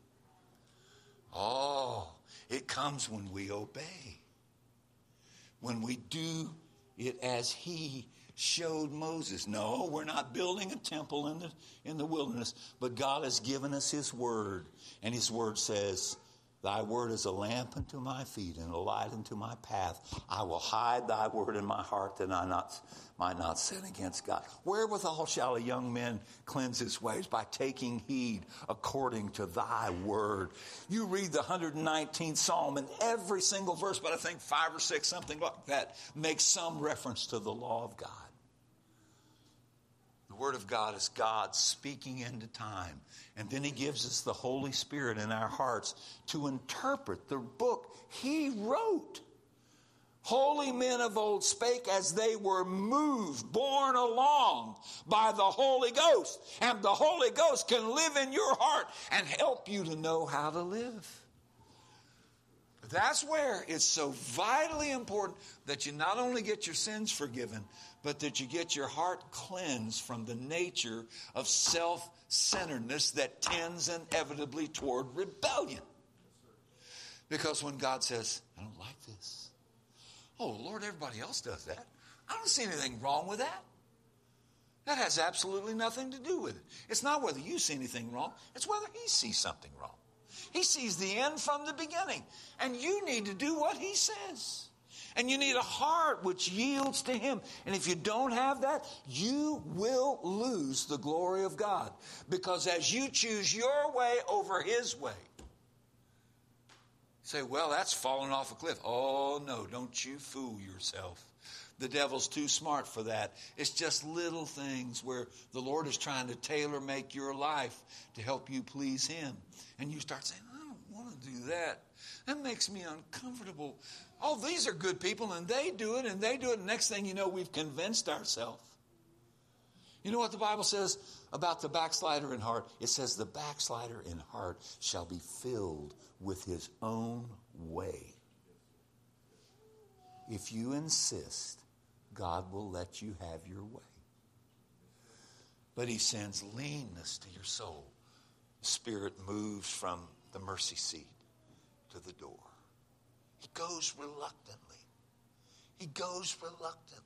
S2: Oh, it comes when we obey. When we do it as he showed Moses. No, we're not building a temple in the wilderness, but God has given us his word. And his word says, thy word is a lamp unto my feet and a light unto my path. I will hide thy word in my heart that I might not sin against God. Wherewithal shall a young man cleanse his ways? By taking heed according to thy word. You read the 119th Psalm, and every single verse, but I think 5 or 6, something like that, makes some reference to the law of God. The word of God is God speaking into time. And then he gives us the Holy Spirit in our hearts to interpret the book he wrote. Holy men of old spake as they were moved, borne along by the Holy Ghost. And the Holy Ghost can live in your heart and help you to know how to live. That's where it's so vitally important that you not only get your sins forgiven, but that you get your heart cleansed from the nature of self-centeredness that tends inevitably toward rebellion. Because when God says, I don't like this. Oh, Lord, everybody else does that. I don't see anything wrong with that. That has absolutely nothing to do with it. It's not whether you see anything wrong. It's whether he sees something wrong. He sees the end from the beginning. And you need to do what he says. And you need a heart which yields to him. And if you don't have that, you will lose the glory of God. Because as you choose your way over his way, say, well, that's falling off a cliff. Oh, no, don't you fool yourself. The devil's too smart for that. It's just little things where the Lord is trying to tailor-make your life to help you please him. And you start saying, I don't want to do that. That makes me uncomfortable. Oh, these are good people, and they do it, and they do it. And next thing you know, we've convinced ourselves. You know what the Bible says about the backslider in heart? It says the backslider in heart shall be filled with his own way. If you insist, God will let you have your way. But he sends leanness to your soul. The Spirit moves from the mercy seat to the door. He goes reluctantly. He goes reluctantly.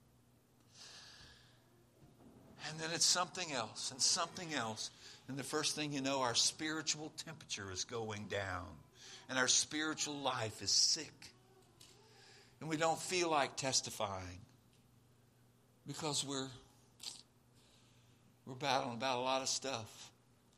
S2: And then it's something else and something else. And the first thing you know, our spiritual temperature is going down. And our spiritual life is sick. And we don't feel like testifying because we're battling about a lot of stuff.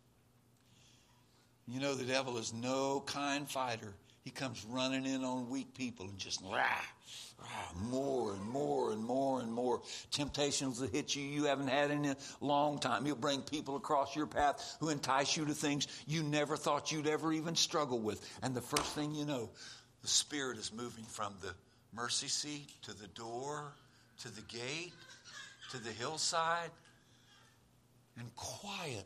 S2: You know, the devil is no kind fighter. He comes running in on weak people and just more and more and more and more. Temptations will hit you you haven't had in a long time. He'll bring people across your path who entice you to things you never thought you'd ever even struggle with. And the first thing you know, the Spirit is moving from the mercy seat to the door, to the gate, to the hillside. And quietly,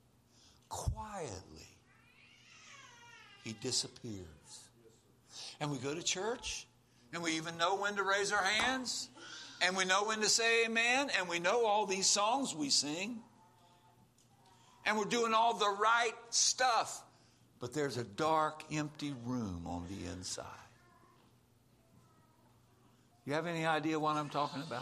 S2: he disappears. And we go to church, and we even know when to raise our hands, and we know when to say amen, and we know all these songs we sing. And we're doing all the right stuff. But there's a dark, empty room on the inside. You have any idea what I'm talking about?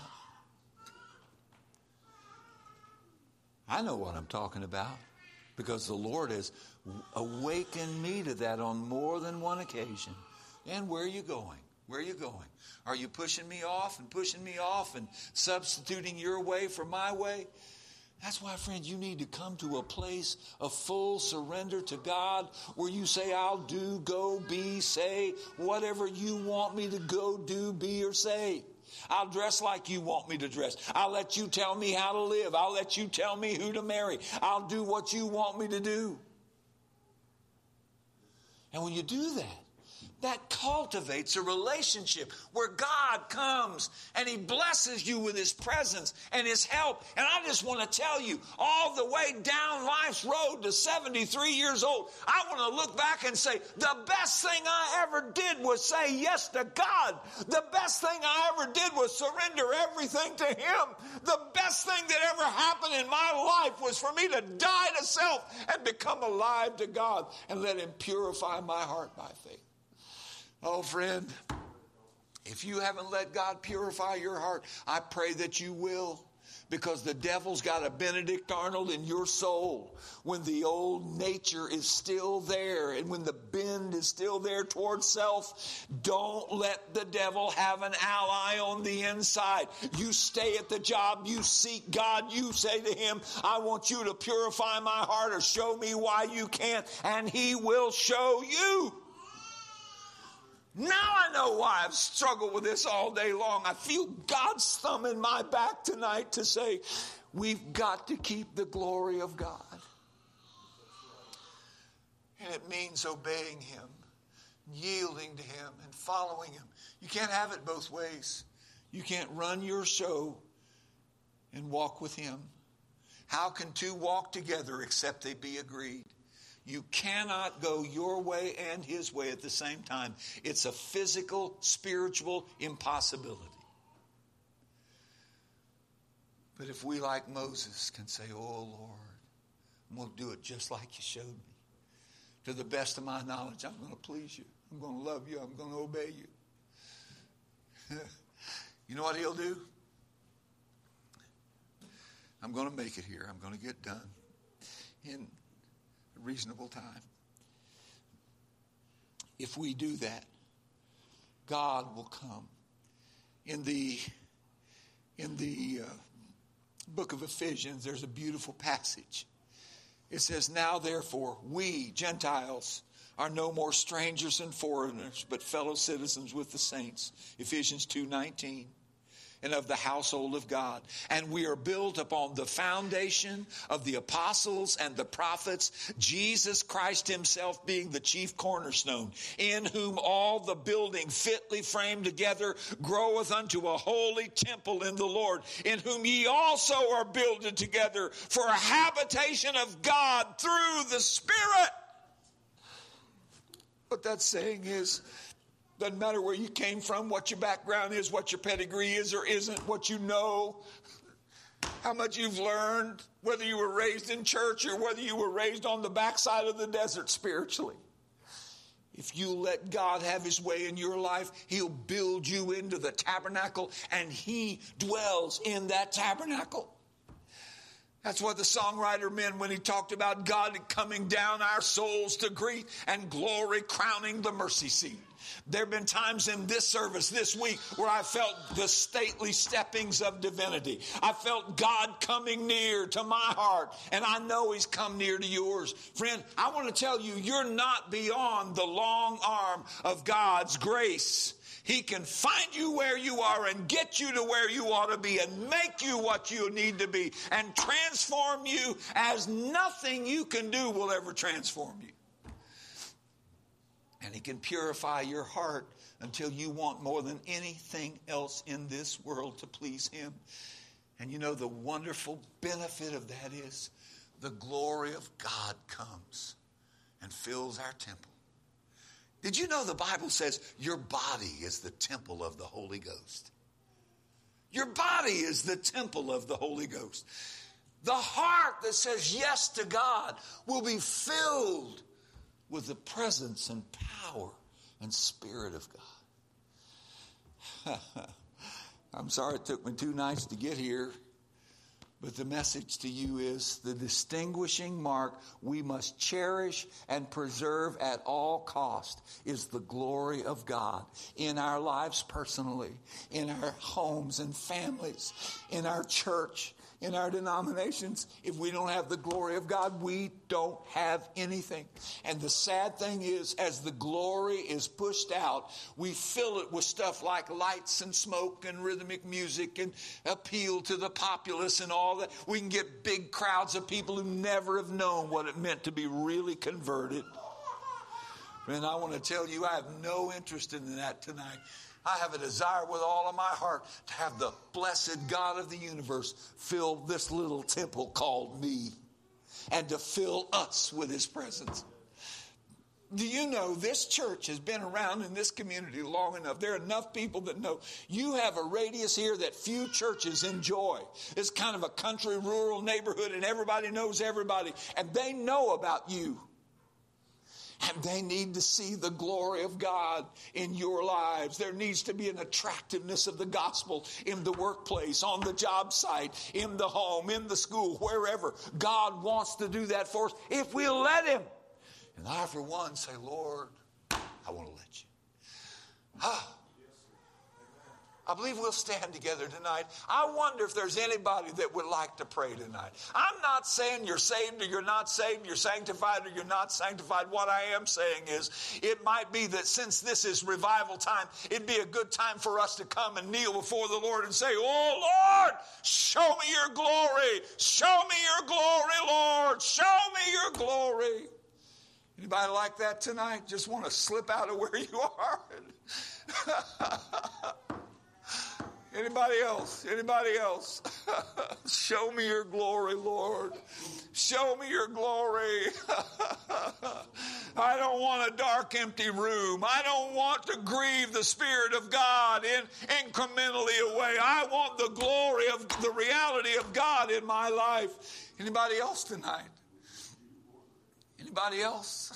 S2: I know what I'm talking about because the Lord has awakened me to that on more than one occasion. And where are you going? Where are you going? Are you pushing me off and substituting your way for my way? That's why, friend, you need to come to a place of full surrender to God where you say, I'll do, go, be, say, whatever you want me to go, do, be, or say. I'll dress like you want me to dress. I'll let you tell me how to live. I'll let you tell me who to marry. I'll do what you want me to do. And when you do that, that cultivates a relationship where God comes and He blesses you with His presence and His help. And I just want to tell you, all the way down life's road to 73 years old, I want to look back and say, the best thing I ever did was say yes to God. The best thing I ever did was surrender everything to Him. The best thing that ever happened in my life was for me to die to self and become alive to God and let Him purify my heart by faith. Oh, friend, if you haven't let God purify your heart, I pray that you will, because the devil's got a Benedict Arnold in your soul. When the old nature is still there and when the bend is still there towards self, don't let the devil have an ally on the inside. You stay at the job, you seek God, you say to Him, I want you to purify my heart or show me why you can't, and He will show you. Now I know why I've struggled with this all day long. I feel God's thumb in my back tonight to say, we've got to keep the glory of God. And it means obeying Him, yielding to Him, and following Him. You can't have it both ways. You can't run your show and walk with Him. How can two walk together except they be agreed? You cannot go your way and His way at the same time. It's a physical, spiritual impossibility. But if we, like Moses, can say, oh, Lord, I'm going to do it just like you showed me. To the best of my knowledge, I'm going to please you. I'm going to love you. I'm going to obey you. You know what He'll do? I'm going to make it here. I'm going to get done in reasonable time. If we do that, God will come. In the book of Ephesians, there's a beautiful passage. It says, now therefore, we, Gentiles, are no more strangers and foreigners, but fellow citizens with the saints. Ephesians 2:19. And of the household of God. And we are built upon the foundation of the apostles and the prophets, Jesus Christ Himself being the chief cornerstone, in whom all the building fitly framed together groweth unto a holy temple in the Lord, in whom ye also are builded together for a habitation of God through the Spirit. What that's saying is, doesn't matter where you came from, what your background is, what your pedigree is or isn't, what you know, how much you've learned, whether you were raised in church or whether you were raised on the backside of the desert spiritually. If you let God have His way in your life, He'll build you into the tabernacle, and He dwells in that tabernacle. That's what the songwriter meant when he talked about God coming down our souls to greet and glory crowning the mercy seat. There have been times in this service this week where I felt the stately steppings of divinity. I felt God coming near to my heart, and I know he's come near to yours. Friend, I want to tell you, you're not beyond the long arm of God's grace. He can find you where you are and get you to where you ought to be and make you what you need to be and transform you as nothing you can do will ever transform you. And he can purify your heart until you want more than anything else in this world to please him. And you know the wonderful benefit of that is the glory of God comes and fills our temple. Did you know the Bible says your body is the temple of the Holy Ghost? Your body is the temple of the Holy Ghost. The heart that says yes to God will be filled with the presence and power and Spirit of God. I'm sorry it took me 2 nights to get here, but the message to you is the distinguishing mark we must cherish and preserve at all cost is the glory of God in our lives personally, in our homes and families, in our church, in our denominations. If we don't have the glory of God, we don't have anything. And the sad thing is, as the glory is pushed out, we fill it with stuff like lights and smoke and rhythmic music and appeal to the populace and all that. We can get big crowds of people who never have known what it meant to be really converted. And I want to tell you, I have no interest in that tonight. I have a desire with all of my heart to have the blessed God of the universe fill this little temple called me and to fill us with his presence. Do you know this church has been around in this community long enough? There are enough people that know you have a radius here that few churches enjoy. It's kind of a country, rural neighborhood, and everybody knows everybody, and they know about you. And they need to see the glory of God in your lives. There needs to be an attractiveness of the gospel in the workplace, on the job site, in the home, in the school, wherever. God wants to do that for us if we'll let him. And I, for one, say, Lord, I want to let you. I believe we'll stand together tonight. I wonder if there's anybody that would like to pray tonight. I'm not saying you're saved or you're not saved, you're sanctified or you're not sanctified. What I am saying is it might be that since this is revival time, it'd be a good time for us to come and kneel before the Lord and say, oh, Lord, show me your glory. Show me your glory, Lord. Show me your glory. Anybody like that tonight? Just want to slip out of where you are? Anybody else? Anybody else? Show me your glory, Lord. Show me your glory. I don't want a dark, empty room. I don't want to grieve the Spirit of God incrementally away. I want the glory of the reality of God in my life. Anybody else tonight? Anybody else?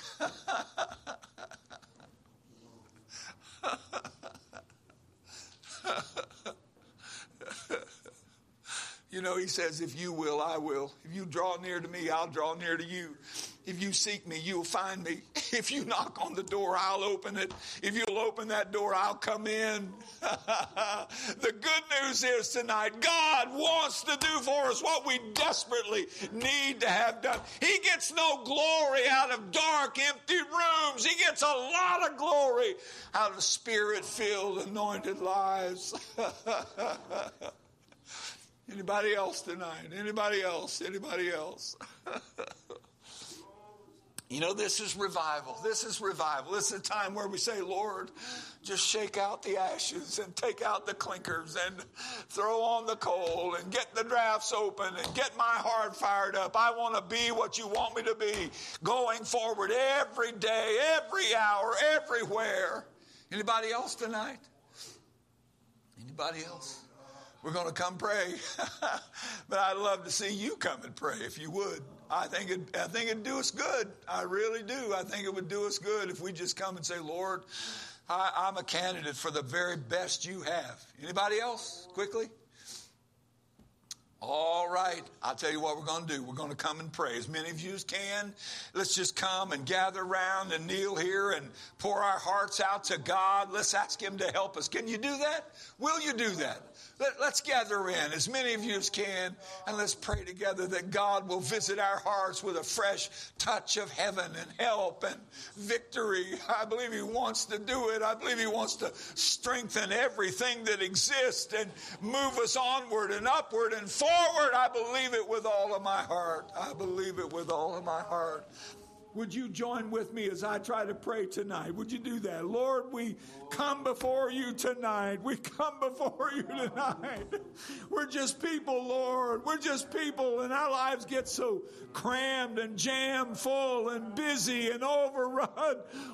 S2: You know, he says, if you will, I will. If you draw near to me, I'll draw near to you. If you seek me, you'll find me. If you knock on the door, I'll open it. If you'll open that door, I'll come in. The good news is tonight, God wants to do for us what we desperately need to have done. He gets no glory out of dark, empty rooms. He gets a lot of glory out of Spirit-filled, anointed lives. Anybody else tonight? Anybody else? Anybody else? You know, this is revival. This is revival. This is a time where we say, Lord, just shake out the ashes and take out the clinkers and throw on the coal and get the drafts open and get my heart fired up. I want to be what you want me to be going forward every day, every hour, everywhere. Anybody else tonight? Anybody else? We're going to come pray. But I'd love to see you come and pray if you would. I think it'd do us good. I really do. I think it would do us good if we just come and say, Lord, I'm a candidate for the very best you have. Anybody else? Quickly. All right, I'll tell you what we're going to do. We're going to come and pray. As many of you as can, let's just come and gather around and kneel here and pour our hearts out to God. Let's ask Him to help us. Can you do that? Will you do that? Let's gather in, as many of you as can, and let's pray together that God will visit our hearts with a fresh touch of heaven and help and victory. I believe He wants to do it. I believe He wants to strengthen everything that exists and move us onward and upward and forward. I believe it with all of my heart. I believe it with all of my heart. Would you join with me as I try to pray tonight? Would you do that? Lord, we come before you tonight. We come before you tonight. We're just people, Lord. We're just people, and our lives get so crammed and jam full and busy and overrun.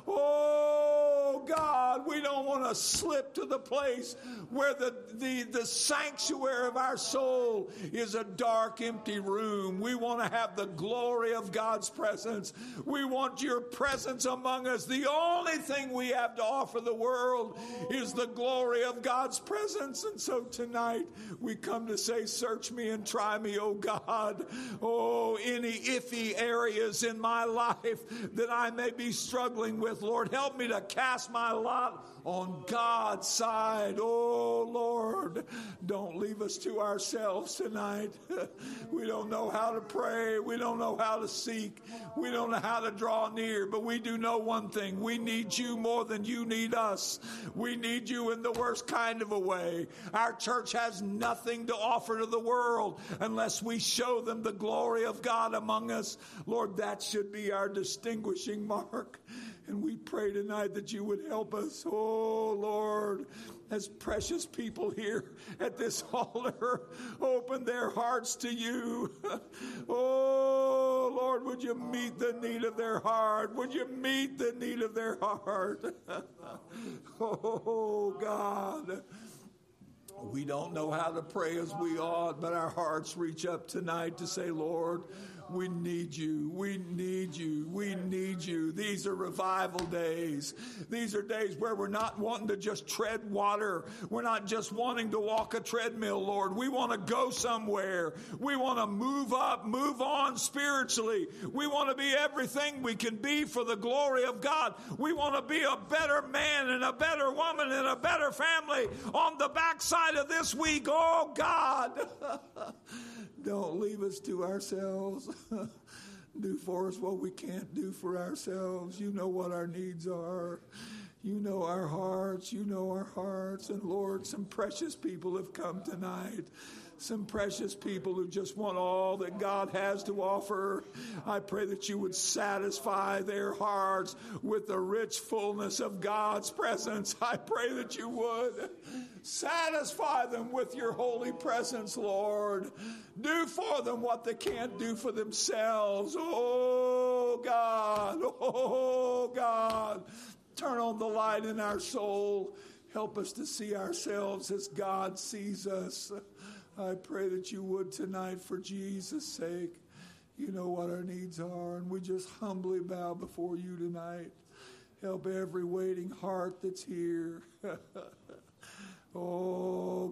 S2: Oh, God, we don't want to slip to the place where the sanctuary of our soul is a dark, empty room. We want to have the glory of God's presence. We want your presence among us. The only thing we have to offer the world is the glory of God's presence. And so tonight we come to say, search me and try me, oh God. Oh, any iffy areas in my life that I may be struggling with, Lord, help me to cast my lot on God's side. Oh, Lord, don't leave us to ourselves tonight. We don't know how to pray. We don't know how to seek. We don't know how to draw near, but we do know one thing. We need you more than you need us. We need you in the worst kind of a way. Our church has nothing to offer to the world unless we show them the glory of God among us. Lord, that should be our distinguishing mark. And we pray tonight that you would help us. Oh, Lord, as precious people here at this altar, open their hearts to you. Oh, Lord, would you meet the need of their heart? Would you meet the need of their heart? Oh, God. We don't know how to pray as we ought, but our hearts reach up tonight to say, Lord, we need you. We need you. We need you. These are revival days. These are days where we're not wanting to just tread water. We're not just wanting to walk a treadmill, Lord. We want to go somewhere. We want to move up, move on spiritually. We want to be everything we can be for the glory of God. We want to be a better man and a better woman and a better family on the backside of this week. Oh, God. Don't leave us to ourselves. Do for us what we can't do for ourselves. You know what our needs are. You know our hearts. You know our hearts. And Lord, some precious people have come tonight. Some precious people who just want all that God has to offer. I pray that you would satisfy their hearts with the rich fullness of God's presence. I pray that you would satisfy them with your holy presence, Lord. Do for them what they can't do for themselves. Oh, God. Oh, God. Turn on the light in our soul. Help us to see ourselves as God sees us. I pray that you would tonight for Jesus' sake. You know what our needs are, and we just humbly bow before you tonight. Help every waiting heart that's here. Oh,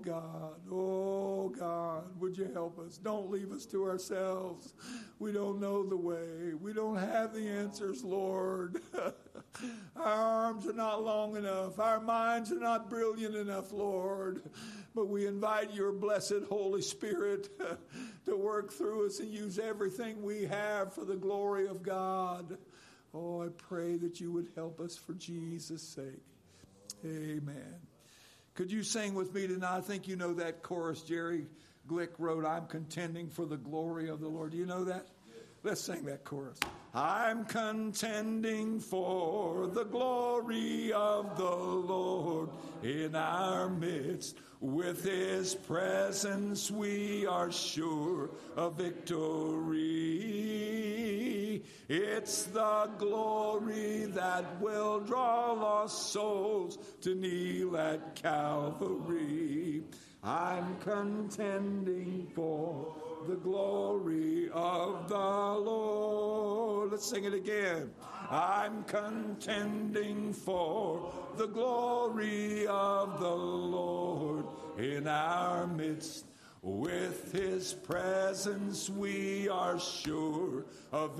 S2: God, would you help us? Don't leave us to ourselves. We don't know the way. We don't have the answers, Lord. Our arms are not long enough. Our minds are not brilliant enough, Lord. But we invite your blessed Holy Spirit to work through us and use everything we have for the glory of God. Oh, I pray that you would help us for Jesus' sake. Amen. Could you sing with me tonight? I think you know that chorus Jerry Glick wrote, I'm contending for the glory of the Lord. Do you know that? Let's sing that chorus. I'm contending for the glory of the Lord in our midst. With his presence we are sure of victory. It's the glory that will draw lost souls to kneel at Calvary. I'm contending for the glory of the Lord. Let's sing it again. I'm contending for the glory of the Lord in our midst.
S1: With his presence we are sure of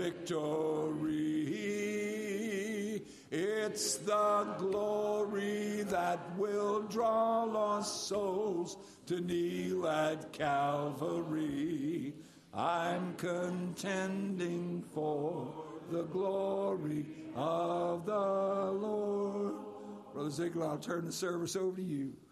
S1: victory. It's the glory that will draw lost souls to kneel at Calvary. I'm contending for the glory of the Lord. Brother Ziegler, I'll turn the service over to you.